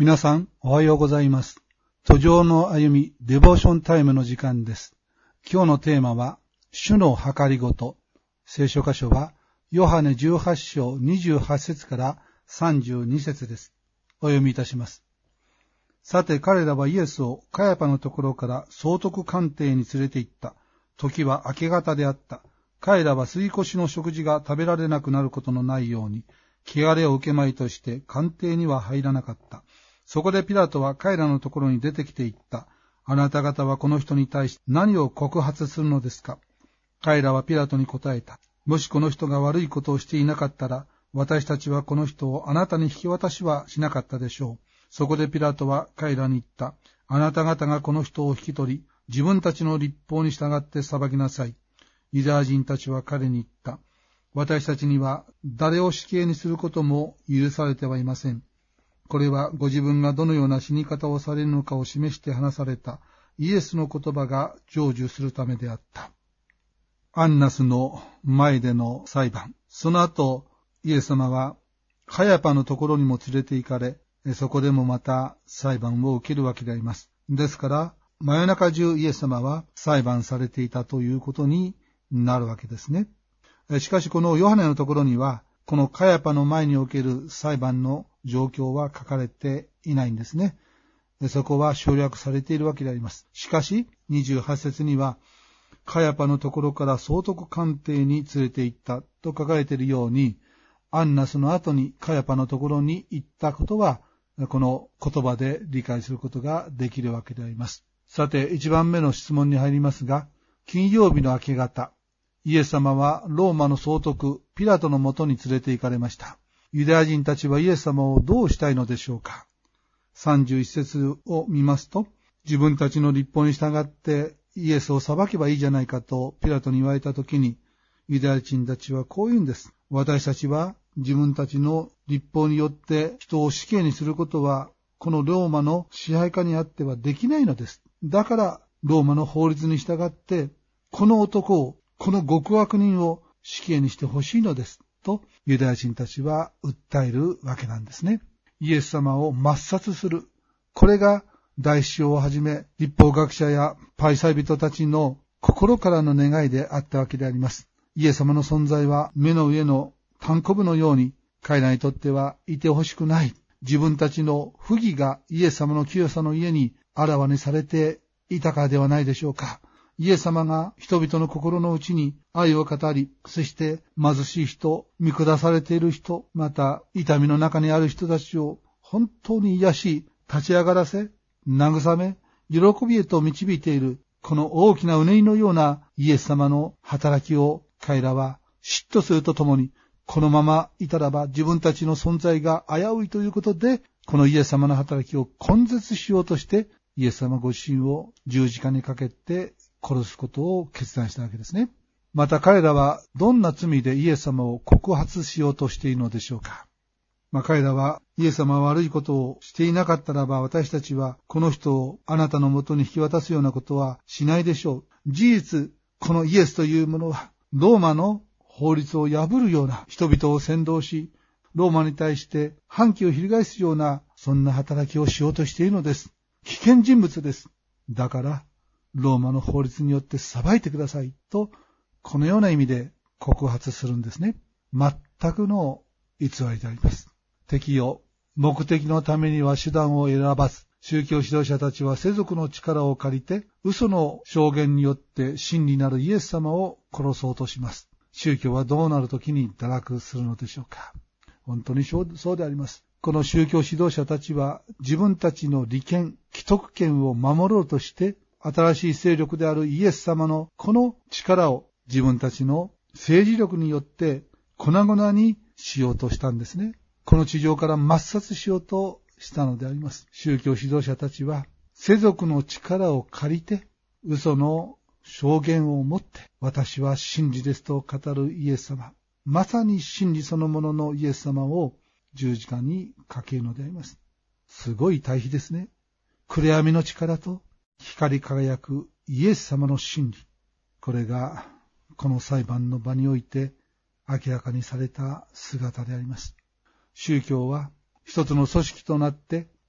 皆さん、おはようございます。途上の歩み、デボーションタイムの時間です。今日のテーマは、主の計りごと。聖書箇所は、ヨハネ18章28節から32節です。お読みいたします。さて彼らはイエスをカヤパのところから総督官邸に連れて行った。時は明け方であった。彼らは過ぎ越しの食事が食べられなくなることのないように、汚れを受けまいとして官邸には入らなかった。そこでピラトは彼らのところに出てきて言った。あなた方はこの人に対して何を告発するのですか？彼らはピラトに答えた。もしこの人が悪いことをしていなかったら、私たちはこの人をあなたに引き渡しはしなかったでしょう。そこでピラトは彼らに言った。あなた方がこの人を引き取り、自分たちの律法に従って裁きなさい。ユダヤ人たちは彼に言った。私たちには誰を死刑にすることも許されてはいません。これはご自分がどのような死に方をされるのかを示して話されたイエスの言葉が成就するためであった。アンナスの前での裁判。その後、イエス様はカヤパのところにも連れて行かれ、そこでもまた裁判を受けるわけであります。ですから、真夜中中イエス様は裁判されていたということになるわけですね。しかしこのヨハネのところには、このカヤパの前における裁判の状況は書かれていないんですね。そこは省略されているわけであります。しかし、28節には、カヤパのところから総督官邸に連れて行ったと書かれているように、アンナスの後にカヤパのところに行ったことは、この言葉で理解することができるわけであります。さて、1番目の質問に入りますが、金曜日の明け方、イエス様はローマの総督ピラトのもとに連れて行かれました。ユダヤ人たちはイエス様をどうしたいのでしょうか。31節を見ますと、自分たちの律法に従ってイエスを裁けばいいじゃないかとピラトに言われたときに、ユダヤ人たちはこう言うんです。私たちは自分たちの律法によって人を死刑にすることは、このローマの支配下にあってはできないのです。だからローマの法律に従って、この男を、この極悪人を死刑にしてほしいのです。とユダヤ人たちは訴えるわけなんですね。イエス様を抹殺する。これが大司教をはじめ律法学者やパリサイ人たちの心からの願いであったわけであります。イエス様の存在は目の上のタンコブのように彼らにとってはいてほしくない。自分たちの不義がイエス様の清さの家にあらわにされていたからではないでしょうか。イエス様が人々の心の内に愛を語り、そして貧しい人、見下されている人、また痛みの中にある人たちを本当に癒し、立ち上がらせ、慰め、喜びへと導いている、この大きなうねりのようなイエス様の働きを彼らは嫉妬するとともに、このままいたらば自分たちの存在が危ういということで、このイエス様の働きを根絶しようとして、イエス様ご自身を十字架にかけて殺すことを決断したわけですね。また彼らはどんな罪でイエス様を告発しようとしているのでしょうか。彼らはイエス様は悪いことをしていなかったらば、私たちはこの人をあなたのもとに引き渡すようなことはしないでしょう。事実、このイエスというものはローマの法律を破るような人々を扇動し、ローマに対して反旗を翻すようなそんな働きをしようとしているのです。危険人物です。だからローマの法律によって裁いてくださいと、このような意味で告発するんですね。全くの偽りであります。敵よ、目的のためには手段を選ばず、宗教指導者たちは世俗の力を借りて、嘘の証言によって真理なるイエス様を殺そうとします。宗教はどうなるときに堕落するのでしょうか。本当にそうであります。この宗教指導者たちは自分たちの利権、既得権を守ろうとして、新しい勢力であるイエス様のこの力を自分たちの政治力によって粉々にしようとしたんですね。この地上から抹殺しようとしたのであります。宗教指導者たちは世俗の力を借りて嘘の証言を持って私は真理ですと語るイエス様、まさに真理そのもののイエス様を十字架にかけるのであります。すごい対比ですね。暗闇の力と光り輝くイエス様の真理。これがこの裁判の場において明らかにされた姿であります。宗教は一つの組織となって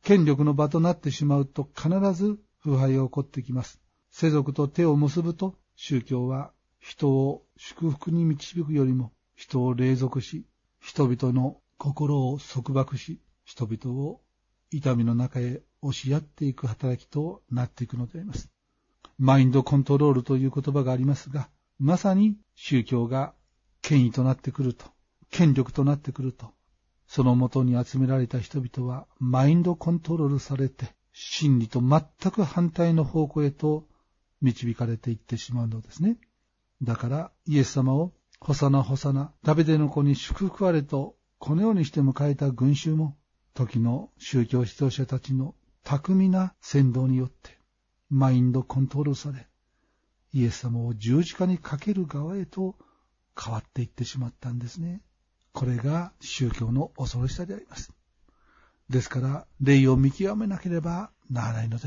権力の場となってしまうと必ず腐敗が起こってきます。世俗と手を結ぶと、宗教は人を祝福に導くよりも人を隷属し、人々の心を束縛し、人々を痛みの中へ押しやっていく働きとなっていくのであります。マインドコントロールという言葉がありますが、まさに宗教が権威となってくると、権力となってくると、そのもとに集められた人々はマインドコントロールされて、真理と全く反対の方向へと導かれていってしまうのですね。だからイエス様をホサナホサナ、ダビデの子に祝福あれとこのようにして迎えた群衆も、時の宗教指導者たちの巧みな扇動によってマインドコントロールされ、イエス様を十字架にかける側へと変わっていってしまったんですね。これが宗教の恐ろしさであります。ですから、霊を見極めなければならないのです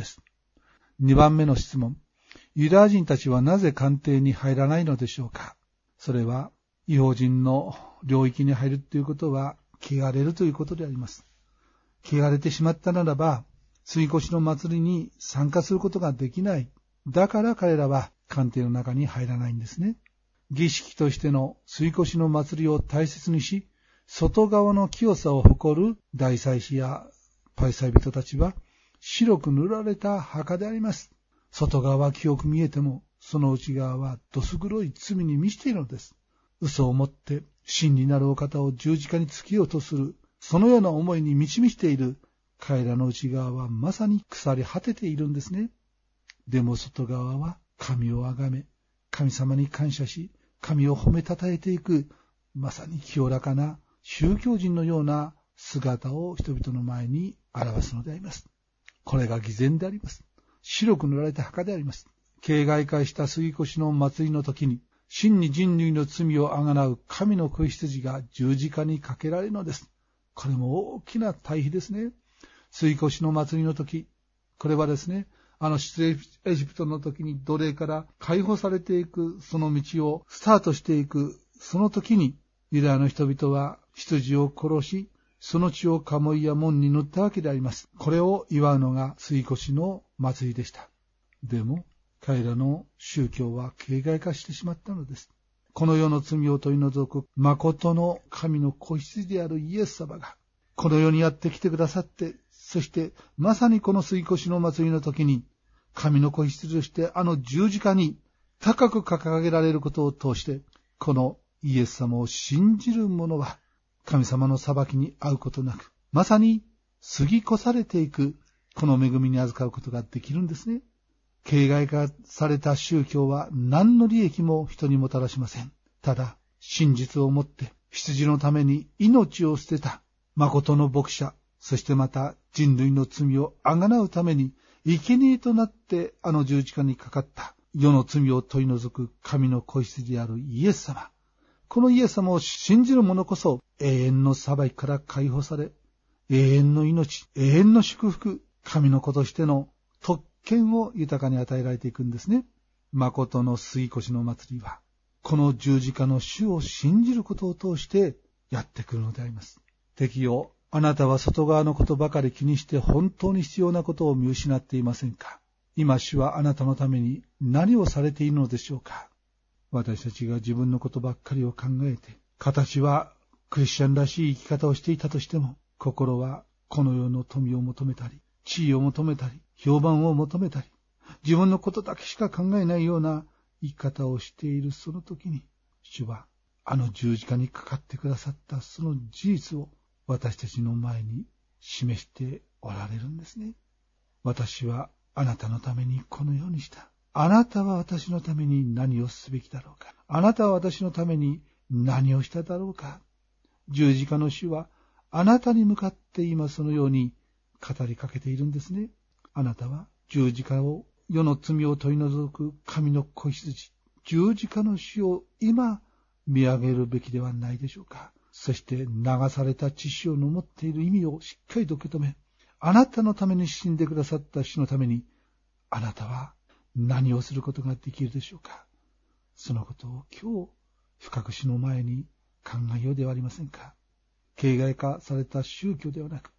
。2番目の質問。ユダヤ人たちはなぜ官邸に入らないのでしょうか。それは、異邦人の領域に入るということは、汚れるということであります。汚れてしまったならば、杉越の祭りに参加することができない。だから彼らは官邸の中に入らないんですね。儀式としての杉越の祭りを大切にし、外側の清さを誇る大祭司や大祭人たちは白く塗られた墓であります。外側は清く見えても、その内側はどす黒い罪に満ちているのです。嘘をもって真になるお方を十字架につけようとする、そのような思いに満ち満ちている彼らの内側はまさに腐り果てているんですね。でも外側は神をあがめ、神様に感謝し、神を褒めたたえていく、まさに清らかな宗教人のような姿を人々の前に表すのであります。これが偽善であります。白く塗られた墓であります。形骸化した杉越の祭りの時に、真に人類の罪をあがなう神の子羊が十字架にかけられるのです。これも大きな対比ですね。杉越の祭りの時、これはですね、出エジプトの時に奴隷から解放されていくその道をスタートしていくその時に、ユダヤの人々は羊を殺し、その血を鴨居や門に塗ったわけであります。これを祝うのが杉越の祭りでした。でも彼らの宗教は形骸化してしまったのです。この世の罪を取り除く誠の神の子羊であるイエス様がこの世にやってきてくださって、そしてまさにこの杉越の祭りの時に神の子羊として十字架に高く掲げられることを通して、このイエス様を信じる者は神様の裁きに遭うことなく、まさに過ぎ越されていくこの恵みに預かることができるんですね。形骸化された宗教は何の利益も人にもたらしません。ただ真実をもって羊のために命を捨てた誠の牧者、そしてまた人類の罪をあがなうために生贄となって十字架にかかった世の罪を取り除く神の子羊であるイエス様。このイエス様を信じる者こそ永遠の裁きから解放され、永遠の命、永遠の祝福、神の子としての特権を豊かに与えられていくんですね。誠の杉越の祭りは、この十字架の主を信じることを通してやってくるのであります。敵よ、あなたは外側のことばかり気にして本当に必要なことを見失っていませんか。今主はあなたのために何をされているのでしょうか。私たちが自分のことばっかりを考えて、形はクリスチャンらしい生き方をしていたとしても、心はこの世の富を求めたり、地位を求めたり、評判を求めたり、自分のことだけしか考えないような生き方をしているその時に、主は十字架にかかってくださったその事実を私たちの前に示しておられるんですね。私はあなたのためにこのようにした。あなたは私のために何をすべきだろうか。あなたは私のために何をしただろうか。十字架の主はあなたに向かって今そのように語りかけているんですね。あなたは十字架を、世の罪を取り除く神の子羊、十字架の主を今見上げるべきではないでしょうか。そして流された血潮の持っている意味をしっかりと受け止め、あなたのために死んでくださった主のために、あなたは何をすることができるでしょうか。そのことを今日深く主の前に考えようではありませんか。形骸化された宗教ではなく、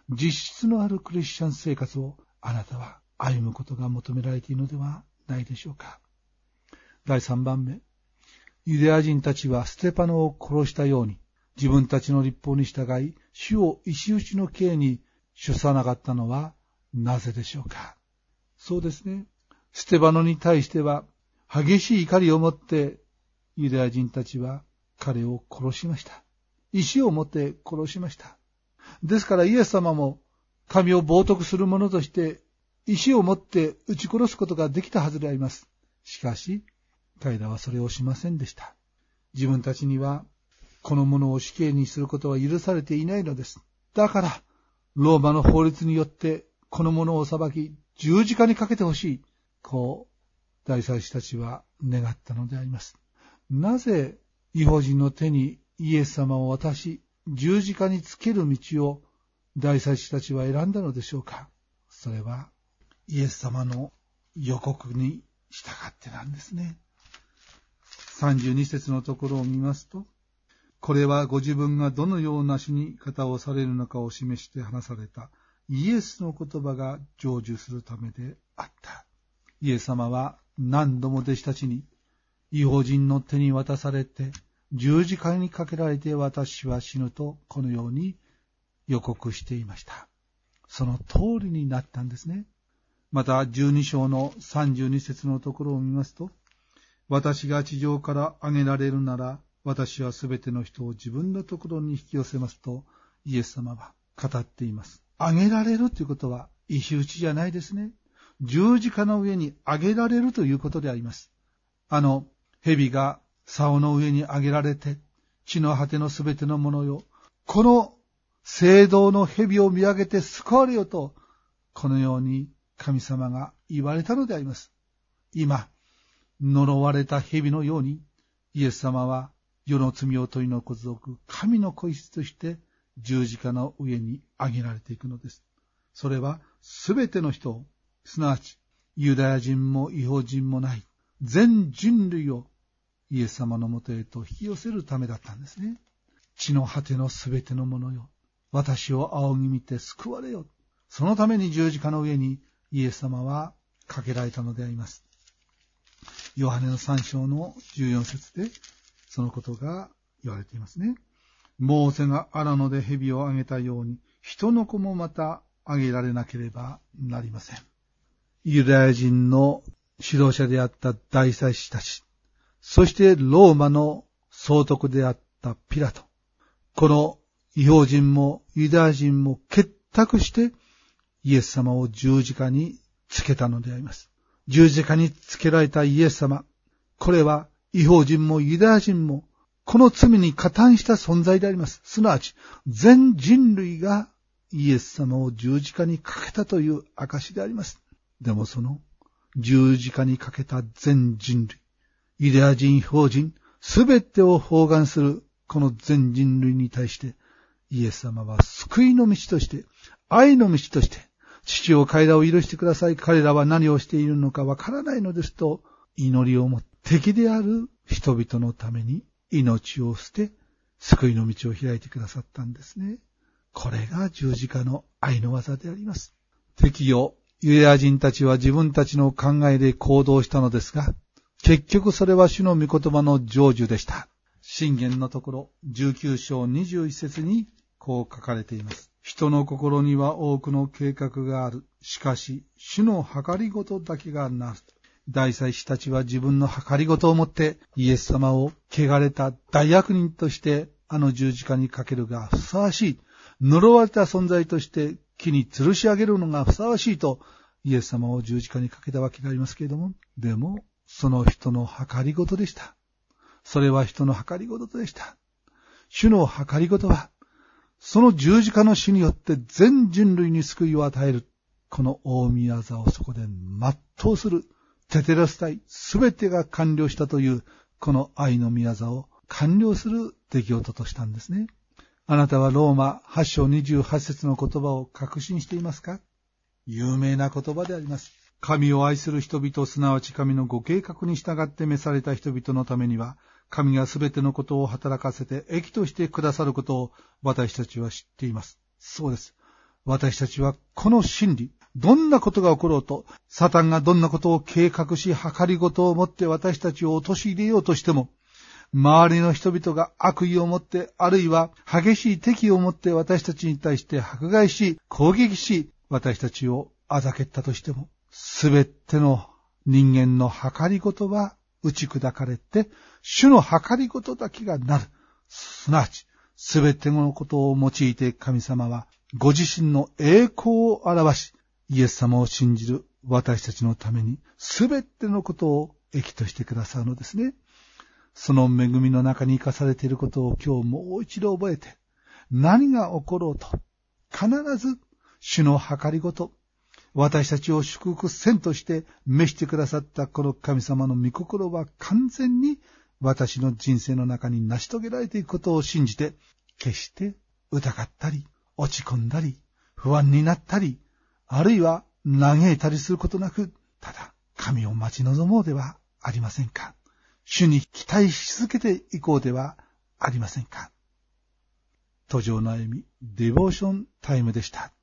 実質のあるクリスチャン生活をあなたは歩むことが求められているのではないでしょうか。第3番目、ユダヤ人たちはステパノを殺したように自分たちの律法に従い主を石打ちの刑に処さなかったのはなぜでしょうか。そうですね。ステパノに対しては激しい怒りを持ってユダヤ人たちは彼を殺しました。石を持って殺しました。ですからイエス様も神を冒涜する者として石を持って撃ち殺すことができたはずであります。しかし彼らはそれをしませんでした。自分たちにはこの者を死刑にすることは許されていないのです。だからローマの法律によってこの者を裁き十字架にかけてほしい。こう大祭司たちは願ったのであります。なぜ異邦人の手にイエス様を渡し十字架につける道を大祭司たちは選んだのでしょうか。それはイエス様の予告に従ってなんですね。32節のところを見ますと、これはご自分がどのような死に方をされるのかを示して話されたイエスの言葉が成就するためであった。イエス様は何度も弟子たちに異邦人の手に渡されて十字架にかけられて私は死ぬとこのように予告していました。その通りになったんですね。また12章の32節のところを見ますと、私が地上から上げられるなら私はすべての人を自分のところに引き寄せますとイエス様は語っています。上げられるということは石打ちじゃないですね。十字架の上に上げられるということであります。蛇が竿の上に上げられて地の果てのすべてのものよ、この聖堂の蛇を見上げて救われよとこのように神様が言われたのであります。今呪われた蛇のようにイエス様は世の罪を取り除く神の子羊として十字架の上に上げられていくのです。それはすべての人を、すなわちユダヤ人も異邦人もない全人類をイエス様のもとへと引き寄せるためだったんですね。地の果てのすべてのものよ、私を仰ぎ見て救われよ。そのために十字架の上にイエス様はかけられたのであります。ヨハネの3章の14節でそのことが言われていますね。モーセが荒野で蛇をあげたように人の子もまたあげられなければなりません。ユダヤ人の指導者であった大祭司たち、そしてローマの総督であったピラト、この異邦人もユダヤ人も結託してイエス様を十字架につけたのであります。十字架につけられたイエス様、これは異邦人もユダヤ人もこの罪に加担した存在であります。すなわち全人類がイエス様を十字架にかけたという証であります。でもその十字架にかけた全人類、ユダヤ人、異邦人、すべてを包含するこの全人類に対してイエス様は救いの道として、愛の道として、父を彼らを許してください。彼らは何をしているのかわからないのですと祈りを持って敵である人々のために命を捨て救いの道を開いてくださったんですね。これが十字架の愛の技であります。敵よ、ユダヤ人たちは自分たちの考えで行動したのですが、結局それは主の御言葉の成就でした。箴言のところ19章21節にこう書かれています。人の心には多くの計画がある。しかし主の計りごとだけがなる。大祭司たちは自分の計りごとをもってイエス様を汚れた大悪人として十字架にかけるがふさわしい。呪われた存在として木に吊るし上げるのがふさわしいとイエス様を十字架にかけたわけでありますけれども、でもその人の計りごとでした。それは人の計りごとでした。主の計りごとはその十字架の死によって全人類に救いを与える、この大御業をそこで全うする、テテレスタイ、すべてが完了したというこの愛の御業を完了する出来事としたんですね。あなたはローマ8章28節の言葉を確信していますか？有名な言葉であります。神を愛する人々、すなわち神のご計画に従って召された人々のためには、神がすべてのことを働かせて益としてくださることを私たちは知っています。そうです。 私たちはこの真理、どんなことが起ころうと、サタンがどんなことを計画し、計りごとを持って私たちを陥れようとしても、周りの人々が悪意を持って、あるいは激しい敵を持って私たちに対して迫害し、攻撃し、私たちをあざけったとしても、すべての人間の計りごとは打ち砕かれて、主の計りごとだけがなる。すなわち、すべてのことを用いて神様は、ご自身の栄光を表し、イエス様を信じる私たちのために、すべてのことを益としてくださるのですね。その恵みの中に生かされていることを今日もう一度覚えて、何が起ころうと、必ず主の計りごと、私たちを祝福せんとして召してくださったこの神様の御心は完全に私の人生の中に成し遂げられていくことを信じて、決して疑ったり、落ち込んだり、不安になったり、あるいは嘆いたりすることなく、ただ神を待ち望もうではありませんか。主に期待し続けていこうではありませんか。途上の歩み、デボーションタイムでした。